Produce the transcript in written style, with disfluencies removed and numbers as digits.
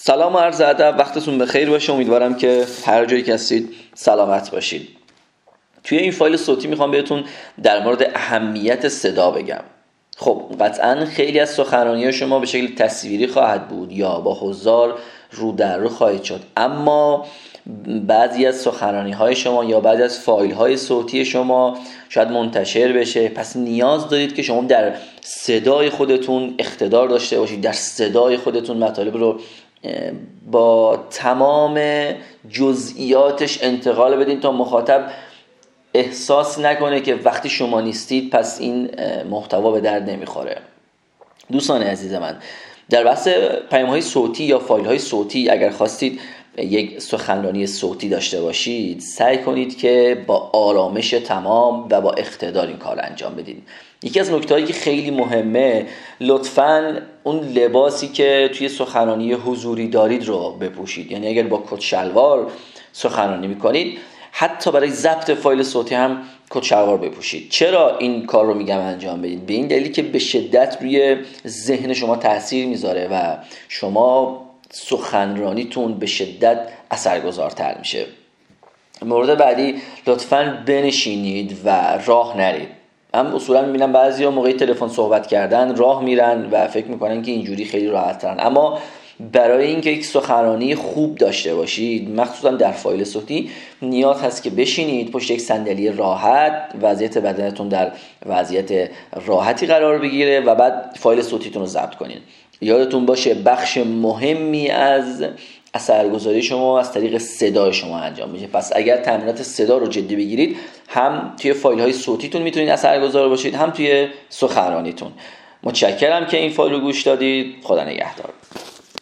سلام و عرض ادب، وقتتون بخیر باشه. امیدوارم که هر جایی که هستید سلامت باشید. توی این فایل صوتی میخوام بهتون در مورد اهمیت صدا بگم. خب قطعا خیلی از سخنرانی شما به شکل تصویری خواهد بود یا با حضار رو در رو خواهید شد، اما بعضی از سخنرانی های شما یا بعضی از فایل های صوتی شما شاید منتشر بشه. پس نیاز دارید که شما در صدای خودتون اقتدار داشته باشید، در صدای خودتون مطالب رو با تمام جزئیاتش انتقال بدین تا مخاطب احساس نکنه که وقتی شما نیستید پس این محتوا به درد نمیخوره. دوستان عزیز من، در بحث پیام‌های صوتی یا فایل‌های صوتی اگر خواستید یک سخنرانی صوتی داشته باشید، سعی کنید که با آرامش تمام و با اقتدار این کار انجام بدید. یکی از نکته‌هایی که خیلی مهمه، لطفاً اون لباسی که توی سخنرانی حضوری دارید رو بپوشید. یعنی اگر با کت شلوار سخنرانی می‌کنید، حتی برای ضبط فایل صوتی هم کت شلوار بپوشید. چرا این کار رو میگم انجام بدید؟ به این دلیل که به شدت روی ذهن شما تاثیر میذاره و شما سخنرانیتون به شدت اثرگذارتر میشه. مورد بعدی، لطفاً بنشینید و راه نرید. من اصولا میبینم بعضیا موقعی تلفن صحبت کردن راه میرن و فکر میکنن که اینجوری خیلی راحت ترن، اما برای اینکه یک سخنرانی خوب داشته باشید، مخصوصا در فایل صوتی، نیاز هست که بشینید پشت یک صندلی راحت، وضعیت بدنتون در وضعیت راحتی قرار بگیره و بعد فایل صوتیتون رو ضبط کنید. یادتون باشه بخش مهمی از اثرگذاری شما از طریق صدای شما انجام میشه. پس اگر تمرینات صدا رو جدی بگیرید، هم توی فایل های صوتیتون میتونید اثرگذار باشید، هم توی سخنرانیتون. متشکرم که این فایل رو گوش دادید. خدا نگهدار.